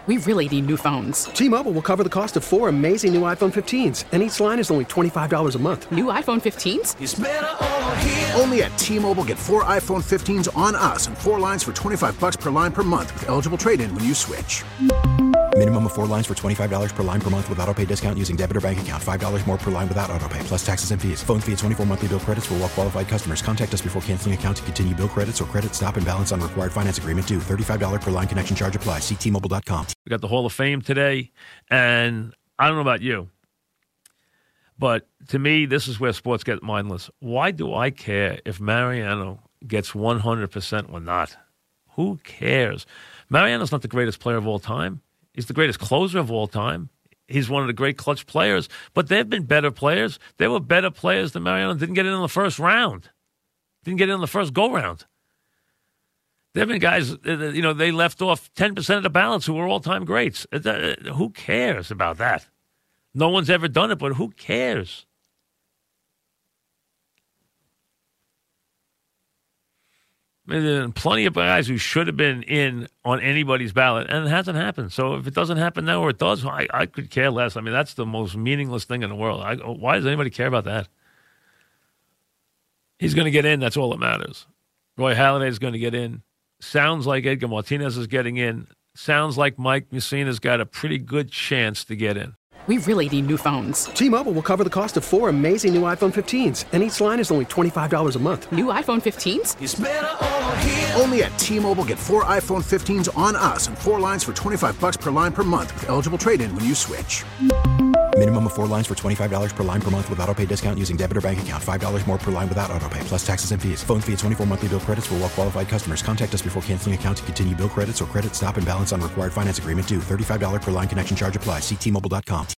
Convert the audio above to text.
We really need new phones. T-Mobile will cover the cost of 4 amazing new iPhone 15s, and each line is only $25 a month. New iPhone 15s? It's better over here. Only at T-Mobile, get 4 iPhone 15s on us and 4 lines for $25 per line per month with eligible trade-in when you switch. Minimum of 4 lines for $25 per line per month with autopay discount using debit or bank account. $5 more per line without autopay, plus taxes and fees. Phone fee at 24 monthly bill credits for well-qualified customers. Contact us before canceling account to continue bill credits or credit stop and balance on required finance agreement due. $35 per line connection charge applies. See T-Mobile.com. We got the Hall of Fame today, and I don't know about you, but to me, this is where sports get mindless. Why do I care if Mariano gets 100% or not? Who cares? Mariano's not the greatest player of all time. He's the greatest closer of all time. He's one of the great clutch players, but there have been better players. There were better players than Mariano. Didn't get in the first round. Didn't get in the first go-round. There have been guys, they left off 10% of the balance who were all-time greats. Who cares about that? No one's ever done it, but who cares? I mean, there are plenty of guys who should have been in on anybody's ballot, and it hasn't happened. So if it doesn't happen now or it does, I could care less. I mean, that's the most meaningless thing in the world. Why does anybody care about that? He's going to get in. That's all that matters. Roy Halladay is going to get in. Sounds like Edgar Martinez is getting in. Sounds like Mike Mussina's got a pretty good chance to get in. We really need new phones. T-Mobile will cover the cost of 4 amazing new iPhone 15s, and each line is only $25 a month. New iPhone 15s? It's better over here. Only at T-Mobile, get 4 iPhone 15s on us and 4 lines for $25 per line per month with eligible trade-in when you switch. Minimum of 4 lines for $25 per line per month with autopay discount using debit or bank account. $5 more per line without autopay, plus taxes and fees. Phone fee at 24 monthly bill credits for well-qualified customers. Contact us before canceling account to continue bill credits or credit stop and balance on required finance agreement due. $35 per line connection charge applies. See T-Mobile.com.